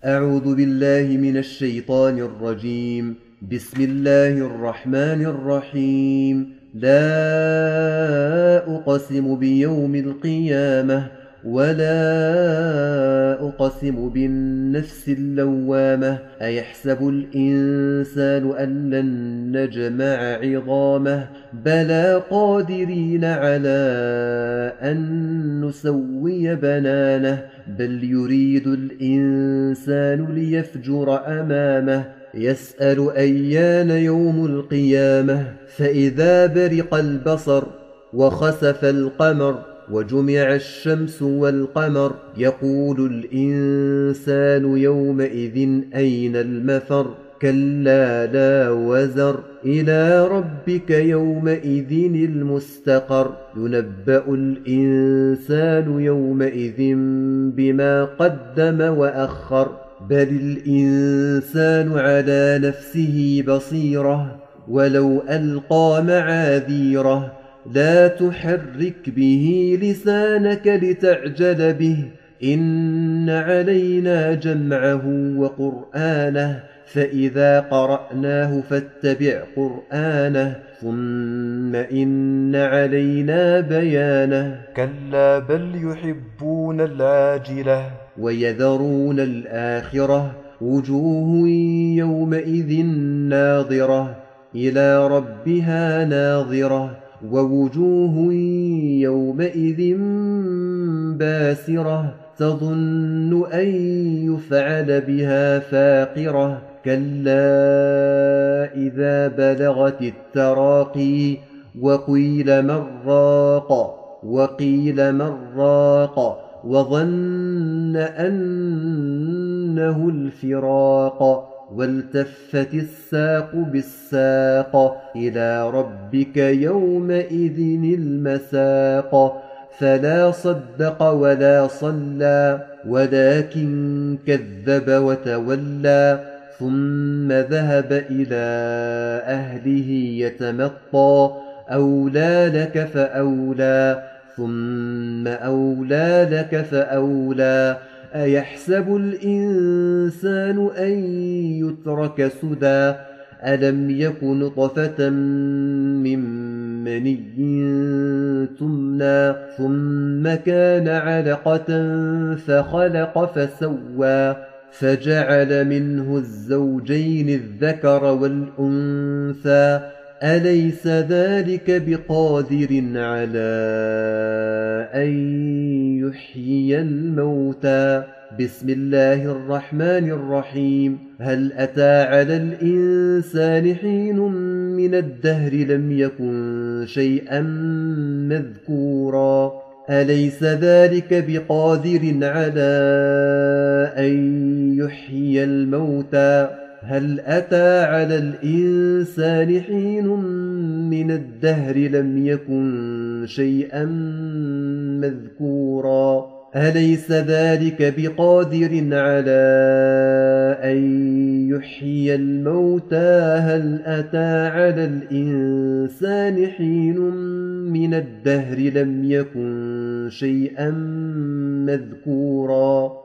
أعوذ بالله من الشيطان الرجيم. بسم الله الرحمن الرحيم. لا أقسم بيوم القيامة ولا أقسم بالنفس اللوامة. أيحسب الإنسان أن لن نجمع عظامه بلى قادرين على أن نسوي بنانه بل يريد الإنسان ليفجر أمامه يسأل أيان يوم القيامة فإذا برق البصر وخسف القمر وجمع الشمس والقمر يقول الإنسان يومئذ أين المفر كلا لا وزر إلى ربك يومئذ المستقر ينبأ الإنسان يومئذ بما قدم وأخر بل الإنسان على نفسه بصيرة ولو ألقى معاذيره لا تحرك به لسانك لتعجل به إن علينا جمعه وقرآنه فإذا قرأناه فاتبع قرآنه ثم إن علينا بيانه كلا بل يحبون العاجلة ويذرون الآخرة وجوه يومئذ ناظرة إلى ربها ناظرة ووجوه يومئذ باسرة تظن أن يفعل بها فاقرة كلا إذا بلغت التراقي وقيل من راق وظن أنه الفراق والتفت الساق بالساق إلى ربك يومئذ المساق فلا صدق ولا صلى ولكن كذب وتولى ثم ذهب إلى أهله يتمطى أولى لك فأولى ثم أولى لك فأولى أيحسب الإنسان أن يترك سدى ألم يك نطفة من مني تمنى ثم كان علقة فخلق فسوى فجعل منه الزوجين الذكر والأنثى أليس ذلك بقادر على أن يحيي الموتى بسم الله الرحمن الرحيم هل أتى على الإنسان حين من الدهر لم يكن شيئا مذكورا أليس ذلك بقادر على أن يحيي الموتى هل أتى على الإنسان حين من الدهر لم يكن شيئا مذكورا أليس ذلك بقادر على أن يحيي الموتى هل أتى على الإنسان حين من الدهر لم يكن شيئا مذكورا